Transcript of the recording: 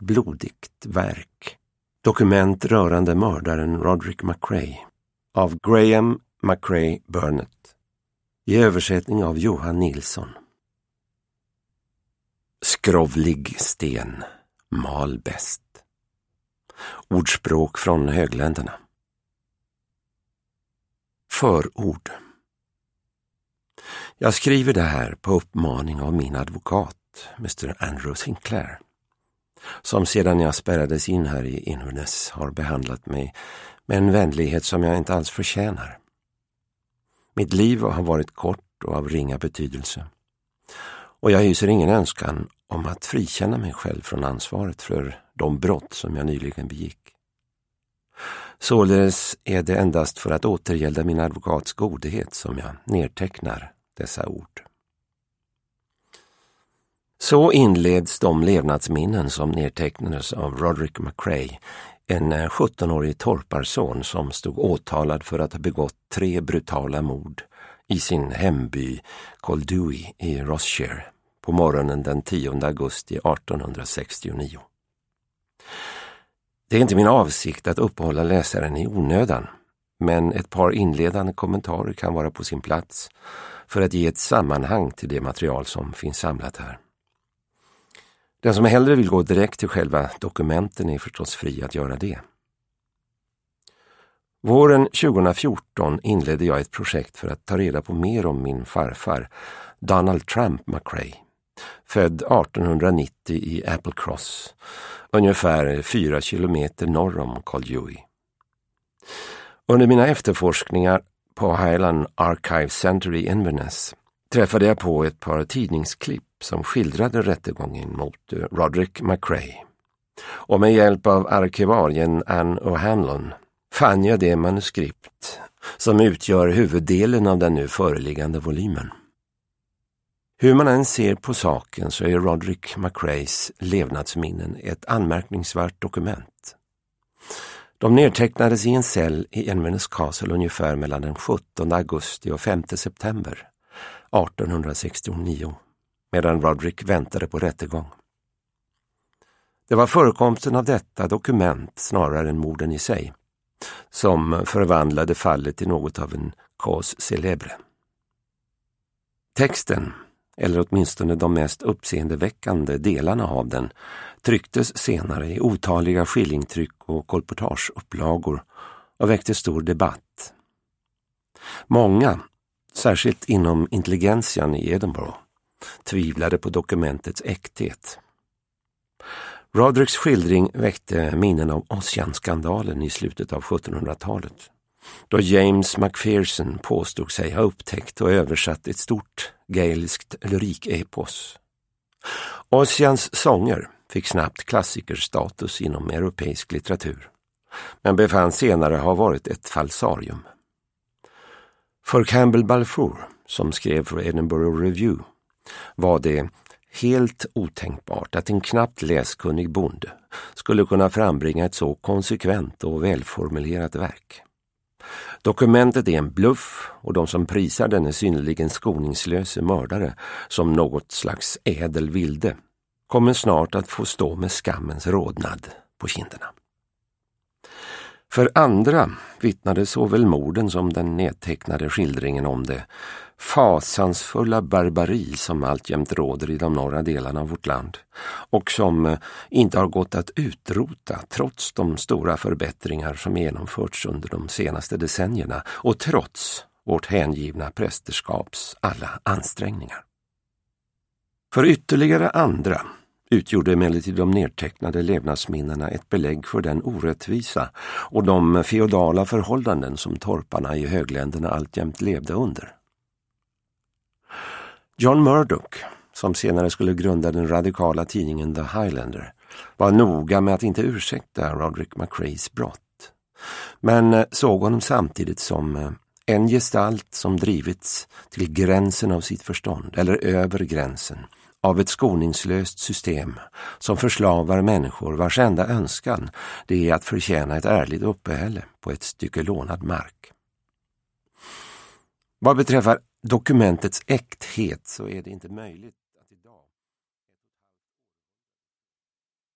blodigt verk. Dokument rörande mördaren Roderick McRae av Graham McRae Burnett i översättning av Johan Nilsson. Skrovlig sten mal bäst. Ordspråk från högländerna. Förord. Jag skriver det här på uppmaning av min advokat, Mr. Andrew Sinclair, som sedan jag spärrades in här i Inverness har behandlat mig med en vänlighet som jag inte alls förtjänar. Mitt liv har varit kort och av ringa betydelse, och jag hyser ingen önskan om att frikänna mig själv från ansvaret för de brott som jag nyligen begick. Således är det endast för att återgälda min advokats godhet som jag nedtecknar dessa ord. Så inleds de levnadsminnen som nedtecknades av Roderick McRae, en 17-årig torparson som stod åtalad för att ha begått 3 brutala mord i sin hemby Coldewey i Rossshire på morgonen den 10 augusti 1869. Det är inte min avsikt att uppehålla läsaren i onödan, men ett par inledande kommentarer kan vara på sin plats för att ge ett sammanhang till det material som finns samlat här. Den som hellre vill gå direkt till själva dokumenten är förstås fri att göra det. Våren 2014 inledde jag ett projekt för att ta reda på mer om min farfar, Donald Trump McRae, född 1890 i Applecross, ungefär 4 kilometer norr om Coldewey. Under mina efterforskningar på Highland Archive Center i Inverness träffade jag på ett par tidningsklipp som skildrade rättegången mot Roderick McRae. Och med hjälp av arkivarien Anne O'Hanlon fann jag det manuskript som utgör huvuddelen av den nu föreliggande volymen. Hur man än ser på saken så är Roderick McRaes levnadsminnen ett anmärkningsvärt dokument. De nedtecknades i en cell i Inverness Castle ungefär mellan den 17 augusti och 5 september 1869, medan Roderick väntade på rättegång. Det var förekomsten av detta dokument snarare än morden i sig som förvandlade fallet till något av en cause célèbre. Texten, eller åtminstone de mest uppseendeväckande delarna av den, trycktes senare i otaliga skillingtryck och kolportageupplagor och väckte stor debatt. Många, särskilt inom intelligentian i Edinburgh, tvivlade på dokumentets äkthet. Rodericks skildring väckte minnen av Ossian-skandalen i slutet av 1700-talet, då James Macpherson påstod sig ha upptäckt och översatt ett stort gaeliskt lyrikepos. Ossians sånger fick snabbt klassikerstatus inom europeisk litteratur, men befanns senare ha varit ett falsarium. För Campbell Balfour, som skrev för Edinburgh Review, var det helt otänkbart att en knappt läskunnig bonde skulle kunna frambringa ett så konsekvent och välformulerat verk. Dokumentet är en bluff, och de som prisar den är synnerligen skoningslöse mördare som något slags ädel vilde kommer snart att få stå med skammens rodnad på kinderna. För andra vittnade såväl morden som den nedtecknade skildringen om det fasansfulla barbari som alltjämt råder i de norra delarna av vårt land och som inte har gått att utrota trots de stora förbättringar som genomförts under de senaste decennierna och trots vårt hängivna prästerskaps alla ansträngningar. För ytterligare andra utgjorde emellertid de nedtecknade levnadsminnena ett belägg för den orättvisa och de feodala förhållanden som torparna i högländerna alltjämt levde under. John Murdoch, som senare skulle grunda den radikala tidningen The Highlander, var noga med att inte ursäkta Roderick McRaes brott, men såg honom samtidigt som en gestalt som drivits till gränsen av sitt förstånd, eller över gränsen, av ett skoningslöst system som förslavar människor vars enda önskan det är att förtjäna ett ärligt uppehälle på ett stycke lånad mark. Vad beträffar dokumentets äkthet så är det inte möjligt